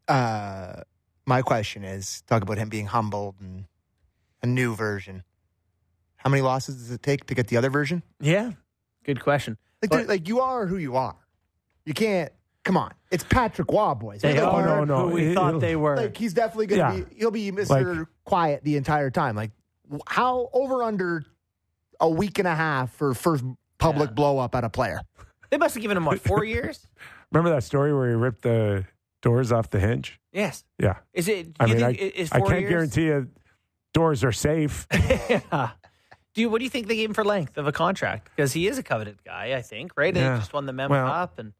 Speaker 3: My question is, talk about him being humbled and a new version. How many losses does it take to get the other version?
Speaker 2: Yeah. Good question.
Speaker 3: Like you are who you are. You can't. Come on, it's Patrick Waugh, boys.
Speaker 2: They
Speaker 3: Like,
Speaker 2: are
Speaker 1: no.
Speaker 2: who we thought they were.
Speaker 3: Like he's definitely going to be. He'll be Mr. Quiet the entire time. Like how over under a week and a half for first public blow up at a player.
Speaker 2: They must have given him, 4 years?
Speaker 1: Remember that story where he ripped the doors off the hinge?
Speaker 2: Yes.
Speaker 1: Yeah.
Speaker 2: Is it?
Speaker 1: I
Speaker 2: Do you
Speaker 1: mean,
Speaker 2: think is
Speaker 1: I
Speaker 2: 4
Speaker 1: can't
Speaker 2: years?
Speaker 1: guarantee you doors are safe.
Speaker 2: Yeah. What do you think they gave him for length of a contract? Because he is a coveted guy, I think, right?
Speaker 1: Yeah.
Speaker 2: He just won the Mem
Speaker 1: Well,
Speaker 2: Cup, and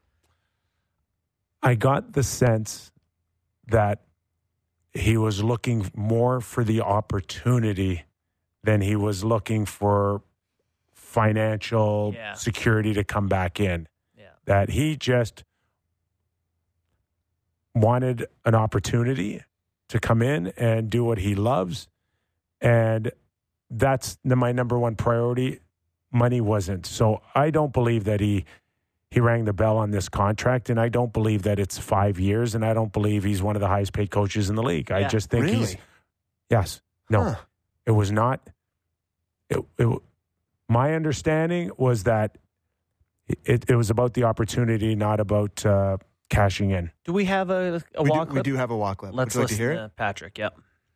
Speaker 1: I got the sense that he was looking more for the opportunity than he was looking for financial security to come back in.
Speaker 2: Yeah.
Speaker 1: That he just wanted an opportunity to come in and do what he loves. And that's my number one priority. Money wasn't. So I don't believe that he rang the bell on this contract, and I don't believe that it's 5 years, and I don't believe he's one of the highest paid coaches in the league. I just think he's yes. No. It was not my understanding was that it was about the opportunity, not about cashing in.
Speaker 2: do we have a walk clip?
Speaker 3: We do have a walk clip.
Speaker 2: Let's
Speaker 3: Would you like to
Speaker 2: listen
Speaker 3: hear
Speaker 2: to
Speaker 3: it?
Speaker 2: Patrick. Yep.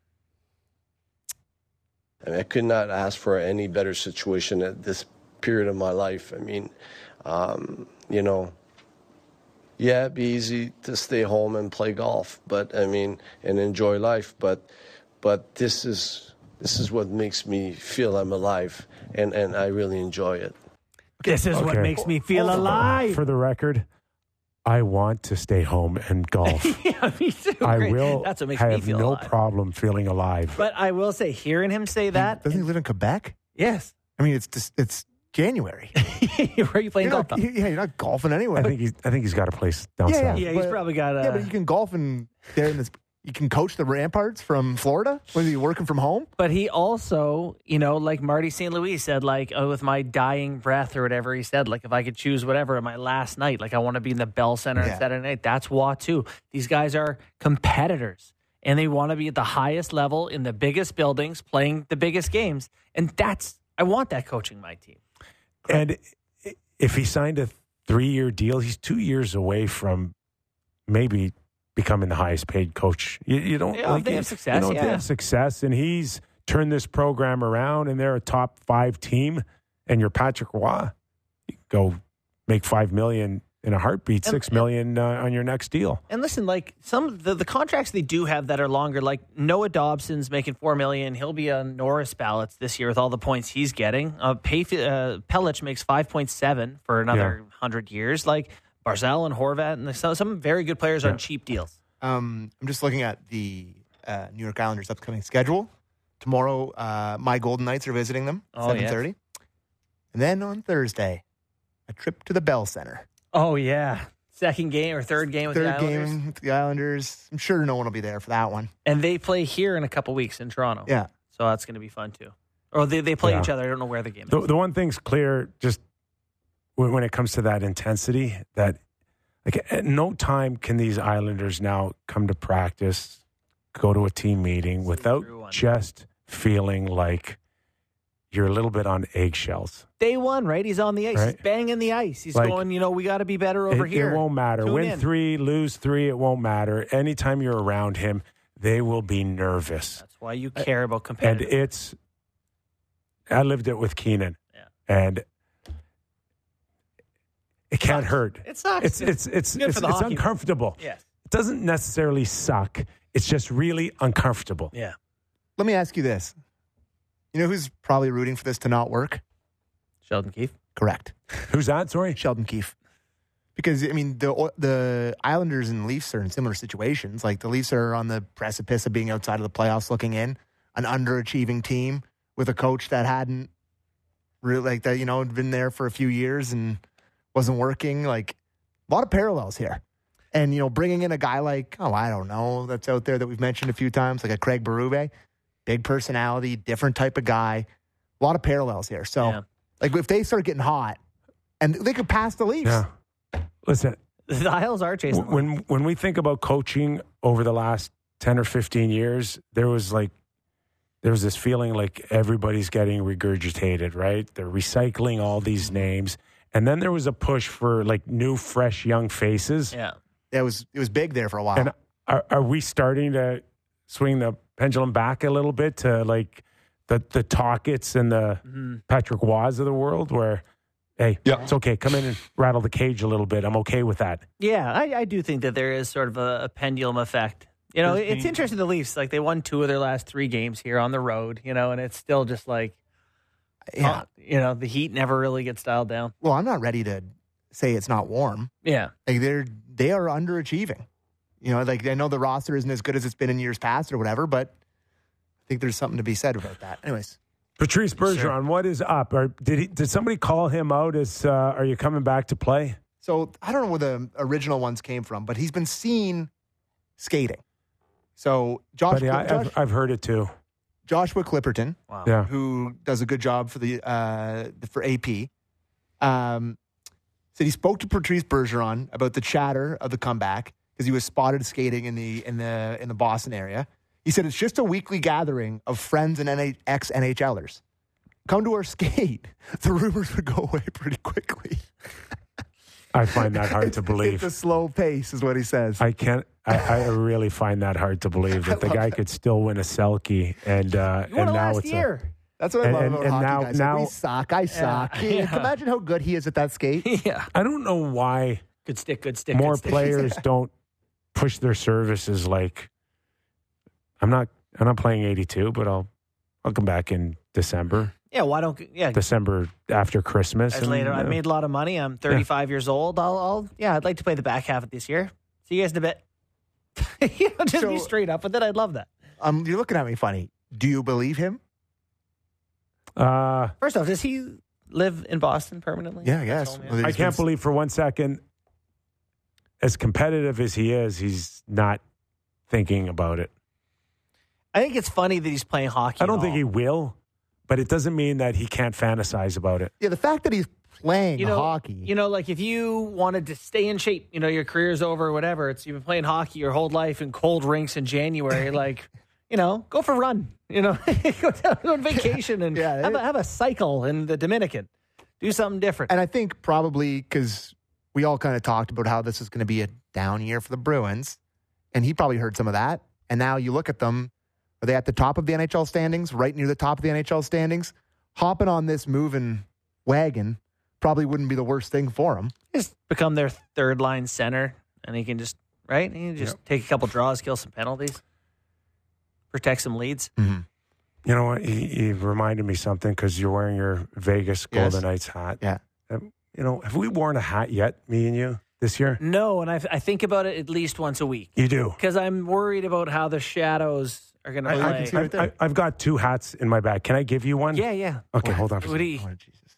Speaker 10: I mean, I could not ask for any better situation at this period of my life. I mean, you know, yeah, it'd be easy to stay home and play golf, but I mean, and enjoy life. But this is what makes me feel I'm alive, and I really enjoy it.
Speaker 2: This is what makes me feel alive.
Speaker 1: For the record, I want to stay home and golf.
Speaker 2: Yeah, me too.
Speaker 1: I
Speaker 2: Great.
Speaker 1: will.
Speaker 2: That's what makes
Speaker 1: I
Speaker 2: me
Speaker 1: have
Speaker 2: feel
Speaker 1: no
Speaker 2: alive.
Speaker 1: problem feeling alive.
Speaker 2: But I will say, hearing him say that,
Speaker 3: Doesn't he live in Quebec?
Speaker 2: yes.
Speaker 3: I mean, it's January.
Speaker 2: Where are you playing golf?
Speaker 3: You're not golfing anyway.
Speaker 1: I think he's got a place down
Speaker 3: Yeah,
Speaker 1: south.
Speaker 2: Yeah, he's
Speaker 3: but-
Speaker 2: probably got a.
Speaker 3: Yeah, but you can golf in there in this. You can coach the Ramparts from Florida. Was he working from home?
Speaker 2: But he also, you know, like Marty St. Louis said, like, with my dying breath or whatever he said, like, if I could choose whatever, my last night, like, I want to be in the Bell Center on Saturday night. That's Waugh, too. These guys are competitors, and they want to be at the highest level in the biggest buildings, playing the biggest games. And I want that coaching my team.
Speaker 1: And if he signed a 3-year deal, he's 2 years away from maybe becoming the highest paid coach. You don't
Speaker 2: if they have success,
Speaker 1: if they have success, and he's turned this program around, and they're a top 5 team, and you're Patrick Waugh, you go make $5 million in a heartbeat, $6 million on your next deal.
Speaker 2: And listen, like some of the contracts they do have that are longer, like Noah Dobson's making $4 million. He'll be on Norris ballots this year with all the points he's getting. Pellich makes 5.7 for another 100 years. Like Barzal and Horvat, and some very good players on cheap deals.
Speaker 3: I'm just looking at the New York Islanders' upcoming schedule. Tomorrow, my Golden Knights are visiting them, 7:30. And then on Thursday, a trip to the Bell Center.
Speaker 2: Oh, yeah. second game or third game with the
Speaker 3: Third
Speaker 2: Islanders.
Speaker 3: game with the Islanders. I'm sure no one will be there for that one.
Speaker 2: And they play here in a couple weeks in Toronto.
Speaker 3: Yeah.
Speaker 2: So that's going to be fun too. Or they play
Speaker 1: Yeah.
Speaker 2: each other. I don't know where the game is.
Speaker 1: The one thing's clear, just when it comes to that intensity, that like at no time can these Islanders now come to practice, go to a team meeting without just feeling like you're a little bit on eggshells.
Speaker 2: Day one, right? He's on the ice.
Speaker 1: Right.
Speaker 2: He's banging the ice. He's
Speaker 1: Like,
Speaker 2: going, we got to be better over here.
Speaker 1: It won't matter.
Speaker 2: Tune
Speaker 1: Win
Speaker 2: in.
Speaker 1: 3, lose 3, it won't matter. Anytime you're around him, they will be nervous.
Speaker 2: That's why you care about
Speaker 1: And
Speaker 2: competitive.
Speaker 1: I lived it with Keenan.
Speaker 2: Yeah.
Speaker 1: And it can't hurt.
Speaker 2: It sucks.
Speaker 1: It's
Speaker 2: Good for the hockey.
Speaker 1: uncomfortable.
Speaker 2: Yes.
Speaker 1: It doesn't necessarily suck. It's just really uncomfortable.
Speaker 2: Yeah.
Speaker 3: Let me ask you this. You know who's probably rooting for this to not work?
Speaker 2: Sheldon Keefe.
Speaker 3: Correct.
Speaker 1: Who's that? Sorry?
Speaker 3: Sheldon Keefe. Because, I mean, the Islanders and Leafs are in similar situations. Like, the Leafs are on the precipice of being outside of the playoffs looking in. An underachieving team with a coach that hadn't really, like, that, had been there for a few years and wasn't working. Like, a lot of parallels here. And, bringing in a guy like, I don't know, that's out there that we've mentioned a few times, like a Craig Berube, big personality, different type of guy. A lot of parallels here. So, like, if they start getting hot, and they could pass the Leafs.
Speaker 1: Yeah. Listen,
Speaker 2: The Isles are chasing.
Speaker 1: when we think about coaching over the last 10 or 15 years, there was this feeling like everybody's getting regurgitated, right? They're recycling all these names. And then there was a push for like new, fresh, young faces.
Speaker 2: Yeah.
Speaker 3: It was big there for a while.
Speaker 1: And are we starting to swing the pendulum back a little bit to like the Talkett's and the Patrick Waz of the world where, hey, it's okay. Come in and rattle the cage a little bit. I'm okay with that.
Speaker 2: Yeah, I do think that there is sort of a pendulum effect. It's interesting, the Leafs, like they won 2 of their last 3 games here on the road, and it's still just like, the heat never really gets dialed down.
Speaker 3: Well, I'm not ready to say it's not warm.
Speaker 2: Yeah.
Speaker 3: Like they are underachieving. Like I know the roster isn't as good as it's been in years past or whatever, but I think there's something to be said about that. Anyways.
Speaker 1: Patrice Bergeron, what is up? Did somebody call him out as, are you coming back to play?
Speaker 3: So I don't know where the original ones came from, but he's been seen skating. So
Speaker 1: I've heard it too.
Speaker 3: Joshua Clipperton,
Speaker 1: Yeah.
Speaker 3: who does a good job for for AP, said he spoke to Patrice Bergeron about the chatter of the comeback because he was spotted skating in the Boston area. He said it's just a weekly gathering of friends and ex-NHLers. Come to our skate. The rumors would go away pretty quickly.
Speaker 1: I find that hard to believe.
Speaker 3: It's a slow pace, is what he says.
Speaker 1: I really find that hard to believe that the guy could still win a Selke and now it's
Speaker 2: year.
Speaker 3: That's what I love about hockey guys.
Speaker 1: now
Speaker 3: we suck. I suck.
Speaker 2: Yeah.
Speaker 3: Imagine how good he is at that skate.
Speaker 2: Yeah.
Speaker 1: I don't know why
Speaker 2: Good stick.
Speaker 1: more
Speaker 2: good stick.
Speaker 1: players don't push their services like I'm not playing 82, but I'll come back in December.
Speaker 2: Yeah, why don't
Speaker 1: December after Christmas.
Speaker 2: As later, I made a lot of money. I'm 35 years old. I'd like to play the back half of this year. See you guys in a bit. Just be straight up with it. I'd love that.
Speaker 3: You're looking at me funny. Do you believe him?
Speaker 2: First off, does he live in Boston permanently?
Speaker 3: Yeah, I guess.
Speaker 1: I can't believe for one second, as competitive as he is, he's not thinking about it.
Speaker 2: I think it's funny that he's playing hockey.
Speaker 1: I don't think he will, but it doesn't mean that he can't fantasize about it.
Speaker 3: Yeah, the fact that he's playing hockey.
Speaker 2: Like if you wanted to stay in shape, your career's over or whatever, you've been playing hockey your whole life in cold rinks in January, go for a run, go on vacation and have a cycle in the Dominican. Do something different.
Speaker 3: And I think probably because we all kind of talked about how this is going to be a down year for the Bruins, and he probably heard some of that. And now you look at them, are they at the top of the NHL standings, right near the top of the NHL standings? Hopping on this moving wagon probably wouldn't be the worst thing for him.
Speaker 2: Just become their third line center, and he can just take a couple draws, kill some penalties, protect some leads.
Speaker 3: Mm-hmm.
Speaker 1: You know what? He reminded me something because you're wearing your Vegas Golden Knights hat.
Speaker 3: Yeah.
Speaker 1: Have we worn a hat yet, me and you, this year?
Speaker 2: No, and I think about it at least once a week.
Speaker 1: You do?
Speaker 2: Because I'm worried about how the Shadows are going to play.
Speaker 1: I've got 2 hats in my bag. Can I give you one?
Speaker 2: Yeah.
Speaker 1: Okay, hold on for a second.
Speaker 3: Oh, Jesus.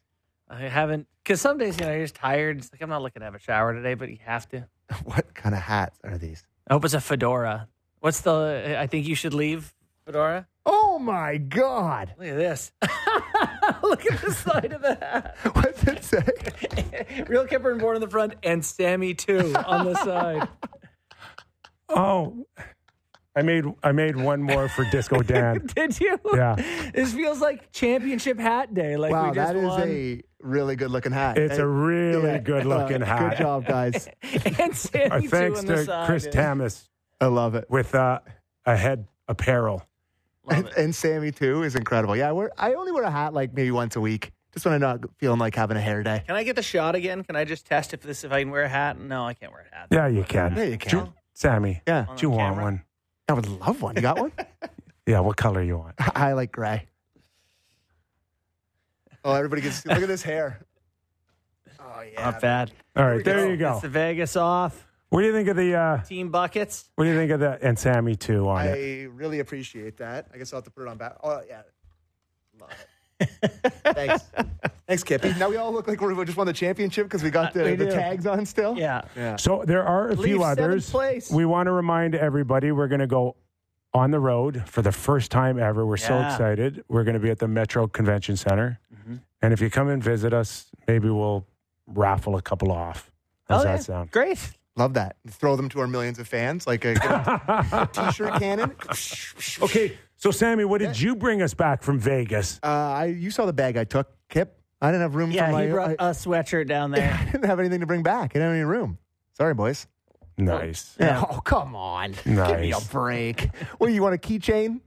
Speaker 2: I haven't, because some days, you're just tired. It's like, I'm not looking to have a shower today, but you have to.
Speaker 3: What kind of hats are these?
Speaker 2: I hope it's a fedora. What's the, I think you should leave fedora?
Speaker 3: Oh, my God.
Speaker 2: Look at this. Look at the side of the hat.
Speaker 3: What's it say?
Speaker 2: Real Kipper and Born in the front and Sammy too on the side.
Speaker 1: Oh, I made one more for Disco Dan.
Speaker 2: Did you?
Speaker 1: Yeah.
Speaker 2: This feels like championship hat day. Like
Speaker 3: Wow,
Speaker 2: we just
Speaker 3: that is
Speaker 2: won.
Speaker 3: a really good looking hat.
Speaker 1: It's a really good-looking hat.
Speaker 3: Good job, guys.
Speaker 2: And Sammy too
Speaker 1: Thanks
Speaker 2: on the
Speaker 1: to
Speaker 2: side.
Speaker 1: Chris Tamas
Speaker 3: I love it.
Speaker 1: with a head apparel.
Speaker 3: And Sammy, too, is incredible. Yeah, I only wear a hat like maybe once a week, just when I'm not feeling like having a hair day.
Speaker 2: Can I get the shot again? Can I just test if I can wear a hat? No, I can't wear a hat.
Speaker 1: Yeah, you can.
Speaker 3: Yeah, you can.
Speaker 1: Sammy,
Speaker 3: Yeah.
Speaker 1: do you want
Speaker 2: camera?
Speaker 1: one?
Speaker 3: I would love one. You got one?
Speaker 1: Yeah, what color you want?
Speaker 3: I like gray. Oh, everybody gets look at this hair. Oh, yeah.
Speaker 2: Not bad.
Speaker 1: All right, there you go.
Speaker 2: It's the Vegas off.
Speaker 1: What do you think of the?
Speaker 2: Team buckets.
Speaker 1: What do you think of that? And Sammy too on it.
Speaker 3: I really appreciate that. I guess I'll have to put it on back. Oh, yeah. Love it. Thanks. Thanks, Kippy. Now we all look like we just won the championship because we got
Speaker 2: We
Speaker 3: the
Speaker 2: do.
Speaker 3: tags on still.
Speaker 2: Yeah.
Speaker 1: So there are a few
Speaker 2: Leafs
Speaker 1: others.
Speaker 2: 7th place.
Speaker 1: We want to remind everybody we're going to go on the road for the first time ever. We're so
Speaker 2: Yeah.
Speaker 1: excited. We're going to be at the Metro Convention Center. And if you come and visit us, maybe we'll raffle a couple off. How's that sound?
Speaker 2: Great.
Speaker 3: Love that. Throw them to our millions of fans like a T-shirt cannon.
Speaker 1: Okay, so Sammy, what did you bring us back from Vegas?
Speaker 3: You saw the bag I took, Kip. I didn't have room for
Speaker 2: Yeah,
Speaker 3: my...
Speaker 2: he brought a sweatshirt down there.
Speaker 3: I didn't have anything to bring back. I didn't have any room. Sorry, boys.
Speaker 1: Nice.
Speaker 3: Yeah. Oh, come on. Give me a
Speaker 1: Nice.
Speaker 3: break. What, you want a keychain?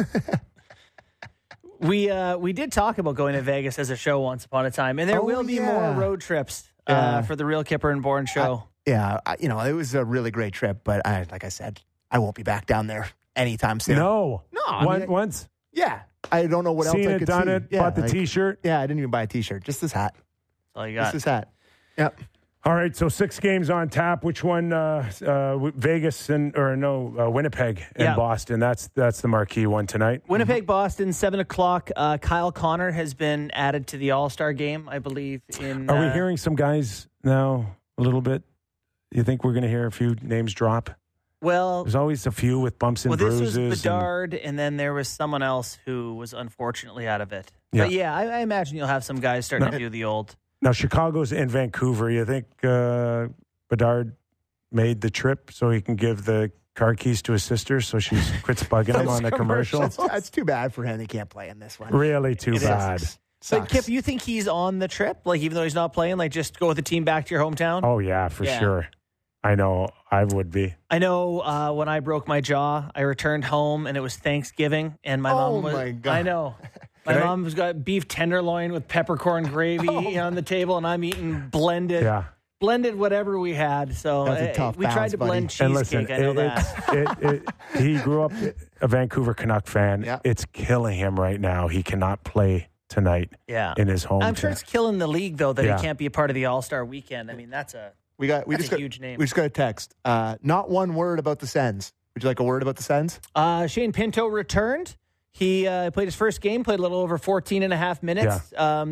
Speaker 2: We did talk about going to Vegas as a show once upon a time, and there will be more road trips for the Real Kipper and Born show.
Speaker 3: It was a really great trip, but like I said, I won't be back down there anytime soon.
Speaker 1: No.
Speaker 3: I
Speaker 1: Once?
Speaker 3: Yeah. I don't know what
Speaker 1: Seen
Speaker 3: else I
Speaker 1: it,
Speaker 3: could
Speaker 1: done
Speaker 3: see.
Speaker 1: it,
Speaker 3: Yeah,
Speaker 1: bought the T-shirt.
Speaker 3: Yeah, I didn't even buy a T-shirt. Just this hat.
Speaker 2: That's all you
Speaker 3: Just
Speaker 2: got.
Speaker 3: this hat. Yep.
Speaker 1: All right, so 6 games on tap. Which one? Vegas Winnipeg and
Speaker 2: Yeah.
Speaker 1: Boston. That's the marquee one tonight.
Speaker 2: Winnipeg, Boston, 7:00. Kyle Connor has been added to the All-Star game, I believe.
Speaker 1: Are we hearing some guys now a little bit? You think we're going to hear a few names drop?
Speaker 2: Well,
Speaker 1: There's always a few with bumps and
Speaker 2: this
Speaker 1: bruises.
Speaker 2: was Bedard, and then there was someone else who was unfortunately out of it.
Speaker 1: Yeah.
Speaker 2: But yeah, I imagine you'll have some guys starting to do the old.
Speaker 1: Now, Chicago's in Vancouver. You think Bedard made the trip so he can give the car keys to his sister so she quits bugging him on the commercial?
Speaker 3: That's too bad for him. He can't play in this one.
Speaker 1: Really too bad.
Speaker 2: But Kip, you think he's on the trip? Like, even though he's not playing, like, just go with the team back to your hometown?
Speaker 1: Oh, yeah, for sure. I know I would be.
Speaker 2: I know when I broke my jaw, I returned home and it was Thanksgiving, and my mom was.
Speaker 3: my God.
Speaker 2: I know. My mom's got beef tenderloin with peppercorn gravy on the table, and I'm eating blended whatever we had. So
Speaker 3: That's a tough
Speaker 2: we tried
Speaker 3: bounce,
Speaker 2: to blend
Speaker 3: buddy.
Speaker 1: And
Speaker 2: cheesecake.
Speaker 1: listen,
Speaker 2: I know that.
Speaker 1: he grew up a Vancouver Canuck fan.
Speaker 3: Yeah.
Speaker 1: It's killing him right now. He cannot play tonight
Speaker 2: Yeah.
Speaker 1: in his home.
Speaker 2: I'm sure it's killing the league, though, that
Speaker 1: Yeah.
Speaker 2: he can't be a part of the All-Star weekend. I mean, that's a huge name.
Speaker 3: We just got a text. Not one word about the Sens. Would you like a word about the Sens?
Speaker 2: Shane Pinto returned. He played his first game, played a little over 14 and a half minutes.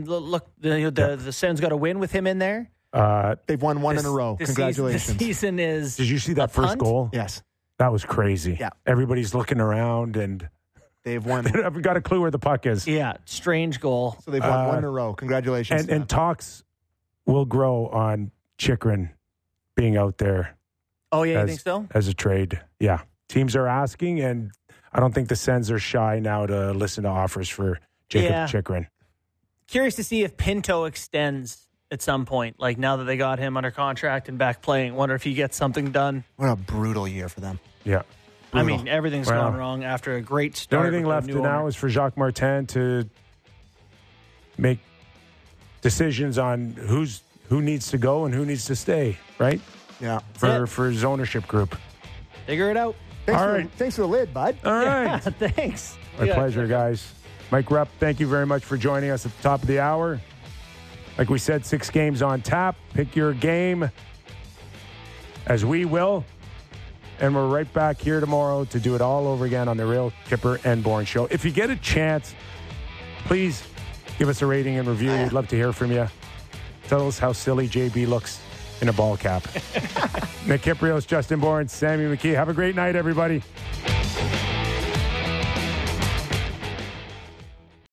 Speaker 2: The Sens got a win with him in there.
Speaker 3: They've won one in a row. Congratulations.
Speaker 2: The season is.
Speaker 1: Did you see that
Speaker 2: a
Speaker 1: first
Speaker 2: punt?
Speaker 1: goal?
Speaker 3: Yes.
Speaker 1: That was crazy.
Speaker 3: Yeah.
Speaker 1: Everybody's looking around and
Speaker 3: They've won.
Speaker 1: they haven't got a clue where the puck is.
Speaker 2: Yeah, strange goal.
Speaker 3: So they've won one in a row. Congratulations.
Speaker 1: And talks will grow on Chychrun being out there
Speaker 2: Oh, yeah, you think so?
Speaker 1: as a trade. Yeah. Teams are asking, and I don't think the Sens are shy now to listen to offers for Jacob Chychrun.
Speaker 2: Curious to see if Pinto extends at some point. Like, now that they got him under contract and back playing, wonder if he gets something done.
Speaker 3: What a brutal year for them.
Speaker 1: Yeah.
Speaker 2: I mean, everything's gone wrong after a great
Speaker 1: The
Speaker 2: start.
Speaker 1: only thing
Speaker 2: with
Speaker 1: left
Speaker 2: new
Speaker 1: now
Speaker 2: owner.
Speaker 1: is for Jacques Martin to make decisions on who needs to go and who needs to stay, right?
Speaker 3: Yeah.
Speaker 1: For his ownership group.
Speaker 2: Figure it out.
Speaker 3: Thanks for the lid, bud.
Speaker 1: All right.
Speaker 2: Yeah, thanks.
Speaker 1: My pleasure, guys. Mike Rupp, thank you very much for joining us at the top of the hour. Like we said, 6 games on tap. Pick your game, as we will. And we're right back here tomorrow to do it all over again on the Real Kipper and Born Show. If you get a chance, please give us a rating and review. We'd love to hear from you. Tell us how silly JB looks in a ball cap. Nick Kiprios, Justin Bourne, Sammy McKee. Have a great night, everybody.